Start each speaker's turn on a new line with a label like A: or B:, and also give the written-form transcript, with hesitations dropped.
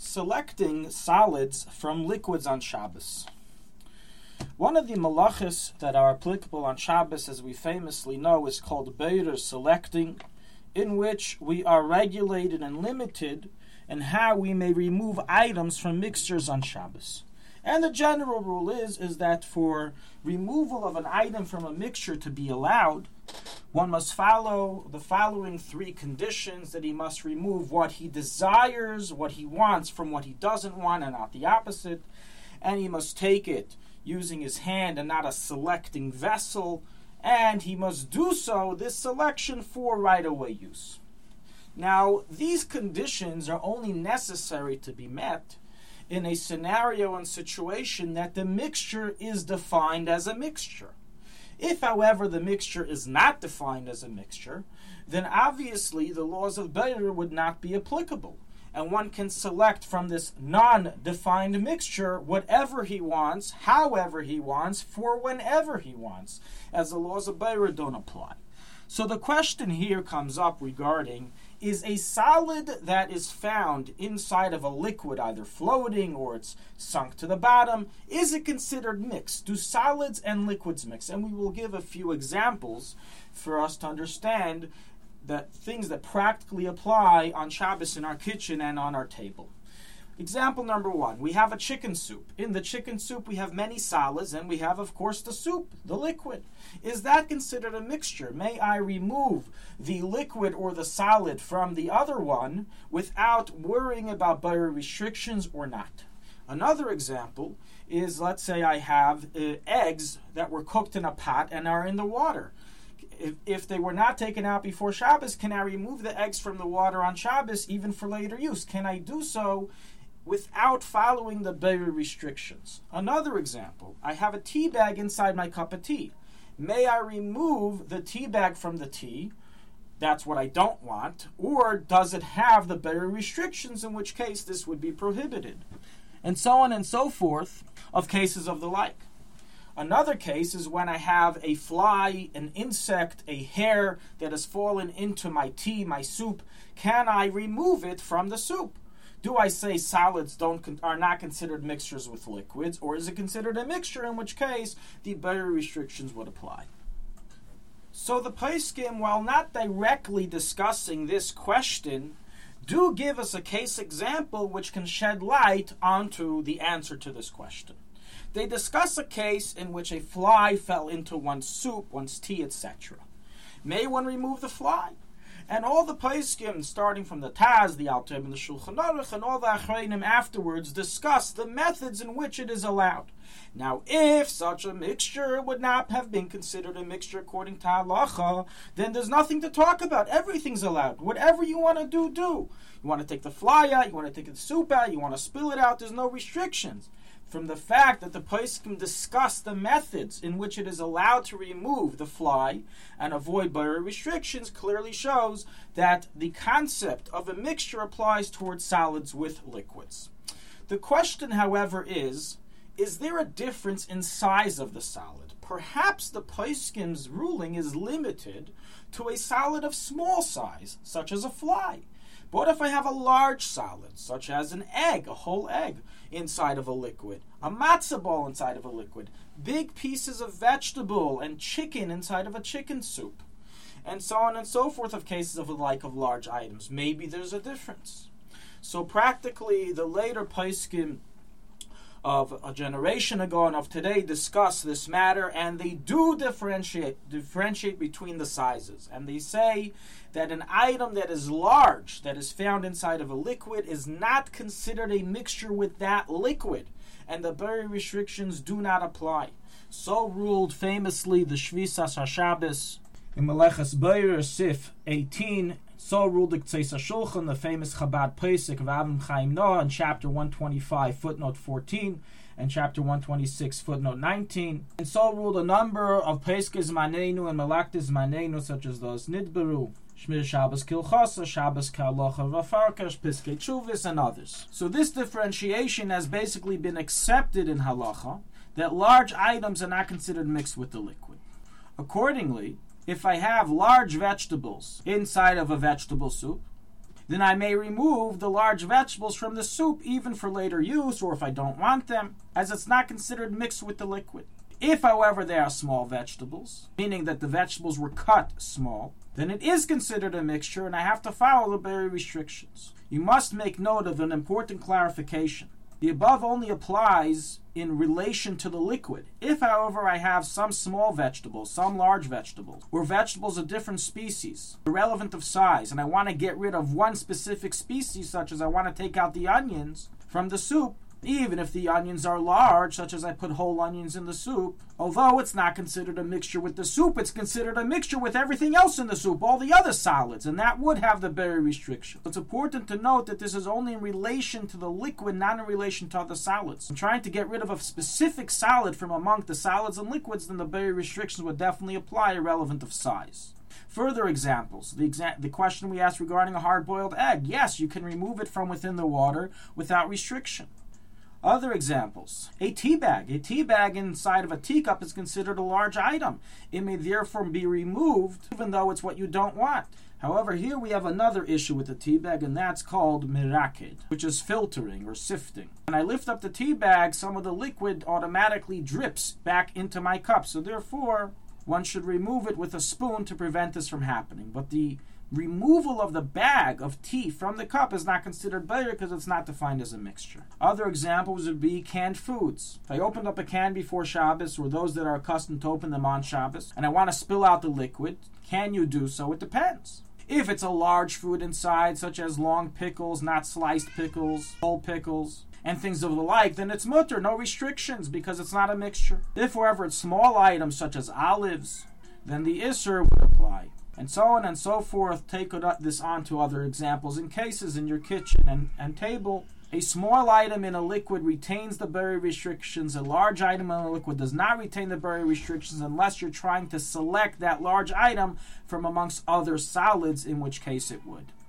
A: selecting solids from liquids on Shabbos. One of the malachos that are applicable on Shabbos, as we famously know, is called Beirer selecting, in which we are regulated and limited in how we may remove items from mixtures on Shabbos. And the general rule is that for removal of an item from a mixture to be allowed, one must follow the following three conditions: that he must remove what he desires, what he wants, from what he doesn't want, and not the opposite. And he must take it using his hand and not a selecting vessel. And he must do so, this selection, for right-of-way use. Now, these conditions are only necessary to be met in a scenario and situation that the mixture is defined as a mixture. If, however, the mixture is not defined as a mixture, then obviously the laws of Beirer would not be applicable, and one can select from this non-defined mixture whatever he wants, however he wants, for whenever he wants, as the laws of Beirer don't apply. So the question here comes up regarding, is a solid that is found inside of a liquid, either floating or it's sunk to the bottom, is it considered mixed? Do solids and liquids mix? And we will give a few examples for us to understand that things that practically apply on Shabbos in our kitchen and on our table. Example number one, we have a chicken soup. In the chicken soup we have many solids, and we have, of course, the soup, the liquid. Is that considered a mixture? May I remove the liquid or the solid from the other one without worrying about Beirer restrictions or not? Another example is, let's say I have eggs that were cooked in a pot and are in the water. If they were not taken out before Shabbos, can I remove the eggs from the water on Shabbos even for later use? Can I do so without following the Beirer restrictions? Another example, I have a tea bag inside my cup of tea. May I remove the tea bag from the tea? That's what I don't want. Or does it have the Beirer restrictions, in which case this would be prohibited? And so on and so forth of cases of the like. Another case is when I have a fly, an insect, a hair that has fallen into my tea, my soup. Can I remove it from the soup? Do I say solids are not considered mixtures with liquids, or is it considered a mixture, in which case the Beirer restrictions would apply? So the Poskim, while not directly discussing this question, do give us a case example which can shed light onto the answer to this question. They discuss a case in which a fly fell into one's soup, one's tea, etc. May one remove the fly? And all the Poskim, starting from the Taz, the Alter Rebbe, and the Shulchan Aruch, and all the Achreinim afterwards, discuss the methods in which it is allowed. Now, if such a mixture would not have been considered a mixture according to halacha, then there's nothing to talk about. Everything's allowed. Whatever you want to do, do. You want to take the fly out, you want to take the soup out, you want to spill it out, there's no restrictions. From the fact that the Poskim discuss the methods in which it is allowed to remove the fly and avoid Beirer restrictions clearly shows that the concept of a mixture applies towards solids with liquids. The question, however, is there a difference in size of the solid? Perhaps the Poskim's ruling is limited to a solid of small size, such as a fly. But what if I have a large solid, such as an egg, a whole egg, inside of a liquid, a matzah ball inside of a liquid, big pieces of vegetable and chicken inside of a chicken soup, and so on and so forth of cases of the like of large items? Maybe there's a difference. So practically, the later Poskim of a generation ago and of today discuss this matter, and they do differentiate between the sizes. And they say that an item that is large, that is found inside of a liquid, is not considered a mixture with that liquid, and the Beirer restrictions do not apply. So ruled famously the Shvisas HaShabbos in Meleches Beirer Sif 18. So ruled the Ktseis HaShulchan, the famous Chabad Pesach of Avram Chaim Noah, in chapter 125, footnote 14, and chapter 126, footnote 19. And so ruled a number of Pesach Zmanenu and Malaktis Zmanenu, such as those Nidberu, Shmir Shabbos Kilchasa, Shabbos Kalocha Vafarkash, Piskei Tshuvis, and others. So this differentiation has basically been accepted in halacha, that large items are not considered mixed with the liquid. Accordingly, if I have large vegetables inside of a vegetable soup, then I may remove the large vegetables from the soup even for later use, or if I don't want them, as it's not considered mixed with the liquid. If, however, they are small vegetables, meaning that the vegetables were cut small, then it is considered a mixture and I have to follow the berry restrictions. You must make note of an important clarification. The above only applies in relation to the liquid. If, however, I have some small vegetables, some large vegetables, or vegetables of different species, irrelevant of size, and I want to get rid of one specific species, such as I want to take out the onions from the soup, even if the onions are large, such as I put whole onions in the soup, although it's not considered a mixture with the soup, it's considered a mixture with everything else in the soup, all the other solids, and that would have the berry restriction. It's important to note that this is only in relation to the liquid, not in relation to other solids. I'm trying to get rid of a specific solid from among the solids and liquids, then the berry restrictions would definitely apply, irrelevant of size. Further examples. The question we asked regarding a hard-boiled egg. Yes, you can remove it from within the water without restriction. Other examples. A tea bag. A tea bag inside of a teacup is considered a large item. It may therefore be removed, even though it's what you don't want. However, here we have another issue with the tea bag, and that's called miraked, which is filtering or sifting. When I lift up the tea bag, some of the liquid automatically drips back into my cup. So therefore, one should remove it with a spoon to prevent this from happening. But the removal of the bag of tea from the cup is not considered berry because it's not defined as a mixture. Other examples would be canned foods. If I opened up a can before Shabbos, or those that are accustomed to open them on Shabbos, and I want to spill out the liquid, can you do so? It depends. If it's a large food inside, such as long pickles, not sliced pickles, whole pickles, and things of the like, then it's mutter, no restrictions, because it's not a mixture. If, however, it's small items such as olives, then the Isser would apply. And so on and so forth. Take this on to other examples in cases in your kitchen and table. A small item in a liquid retains the berry restrictions. A large item in a liquid does not retain the berry restrictions unless you're trying to select that large item from amongst other solids, in which case it would.